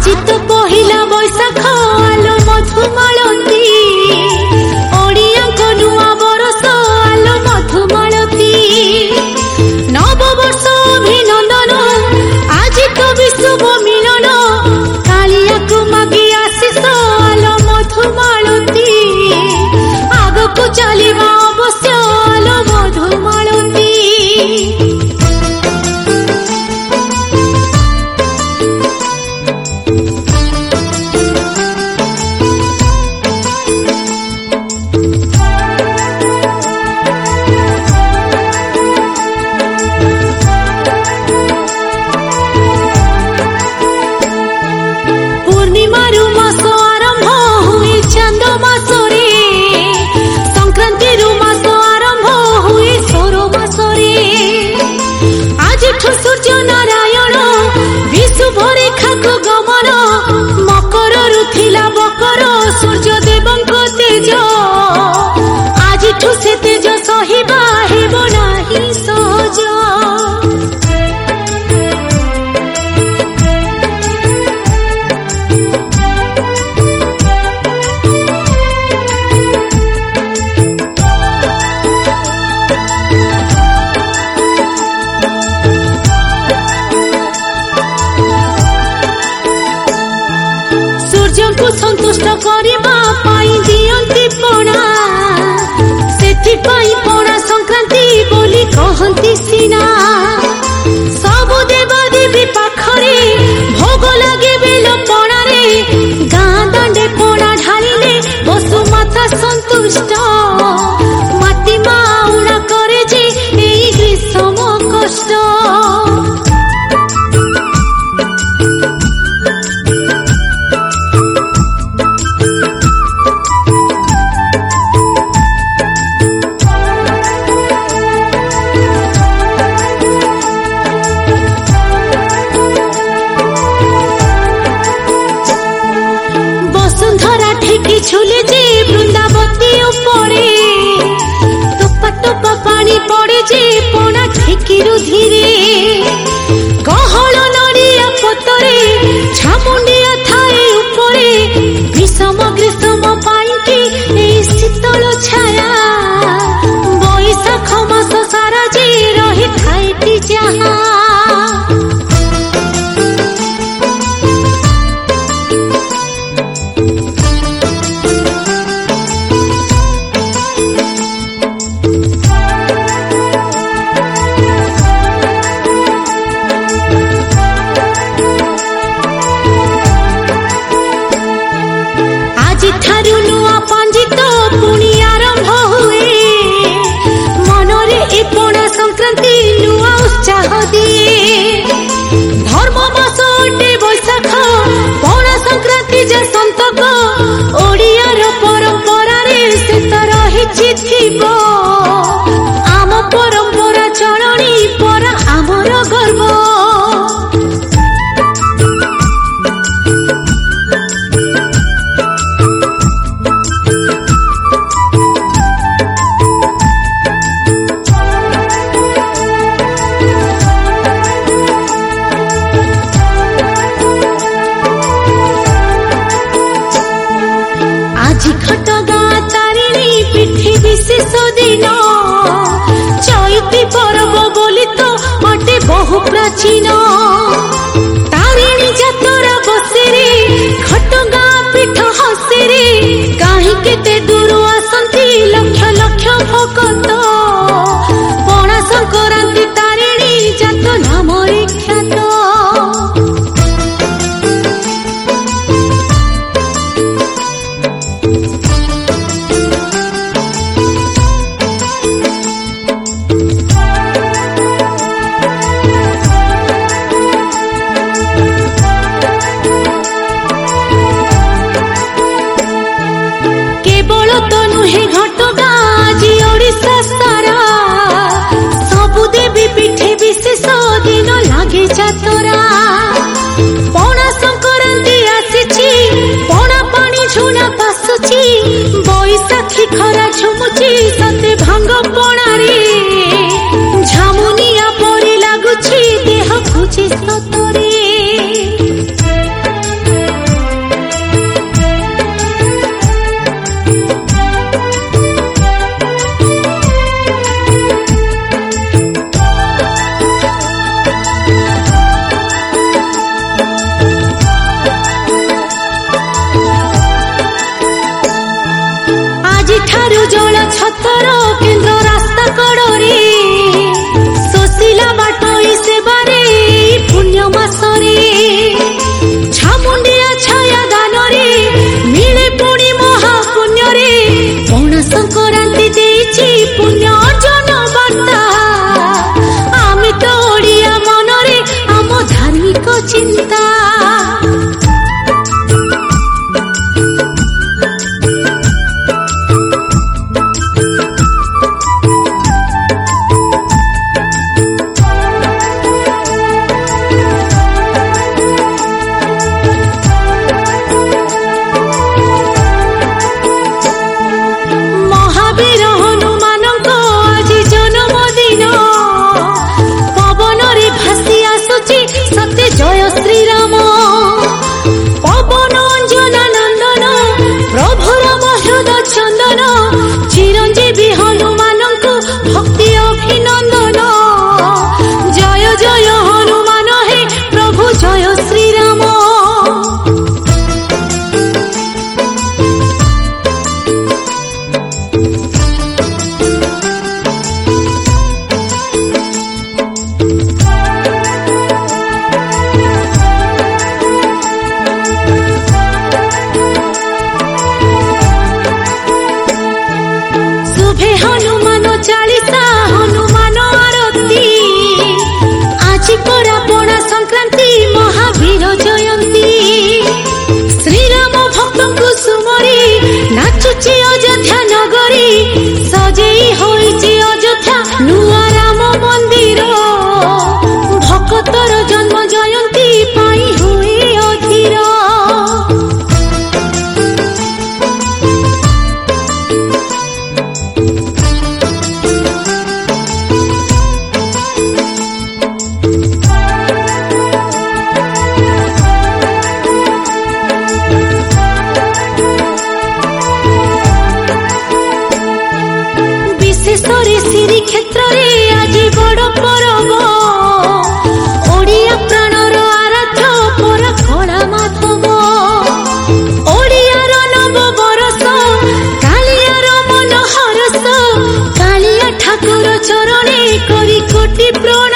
आज तो पहिला बैसाख आलो मधुमालती ओडिया को नुआ बरस आलो मधुमालती नववर्ष अभिनंदन आज तो विश्व मिलन कालिया को मागी आशीष आलो मधुमालती आग को चलिबा अवश्य आलो मधुमालती सूर्य देवंको तेज आज से तेज सहिबा हेब नाही सहज सूर्य को संतुष्ट करबा पाई दियंती पणा सेथि पाई पणा संक्रांति बोली कहंती सिना सब देवा देवी पाखरे भोग लागे बेल पणा रे गाँ दांडे पणा ढालिले बसु माता संतुष्ट माटी माउड़ा करे जे एई ग्रीष्म कष्ट झूले जे वृंदावती उपरे टोपा टोपा पानी पड़े जे पणा ठेकीरु धीरे गहल नड़िया पतरे छामुंडिया थाए उपरे विषम ग्रीष्म पाइंकी एई शीतल छाया बैसाख मास सारा जे रही थाएटी जहाँ आम परंपरा चलनी पर आमर गर्व आज खटगा तारिणी पिठी विशेष दिन चैती पर्व बोली तो अटे बहु प्राचीन तारिणी जातरा बसेरे खटगा पीठ हसेरे कहीं केते दूर आसंती लक्ष लक्ष भक्त पणा संक्रांति तारिणी जात नाम ख्यात ଝାରୁ ଜଳ ଛତର କେନ୍ଦ୍ର ରାସ୍ତା କଡ଼ରେ ଶୋଷିଲା ବାଟୋଇ ସେବାରେ ପୁଣ୍ୟ ମାସରେ ଛାମୁଣ୍ଡିଆ ଛାୟା ଦାନରେ ମିଳେ ପୁଣି ମହାପୁଣ୍ୟରେ ପଣା ସଂକ୍ରାନ୍ତି ଦେଇଛି ପୁଣ୍ୟ ଅର୍ଜନ ବାର୍ତ୍ତା ଆମେ ତ ଓଡ଼ିଆ ମନରେ ଆମ ଧାର୍ମିକ ଚିନ୍ତା हनुमान चालीसा हनुमान आरती आज परा पणा संक्रांति महावीर जयंती श्रीराम भक्त कुसुमरी नाचुची अयोध्या नगरी सजेई होईची अयोध्या नुआ राम मंदिर भक्तर जन्म जयंती पाई हुए अधीर श्री क्षेत्र आज बड़ परब ओडिया प्राणर आराध्य पर कला माधव ओडियार नव बरस कालियार मन हरस कालिया ठाकुर चरणे करी कोटि प्रण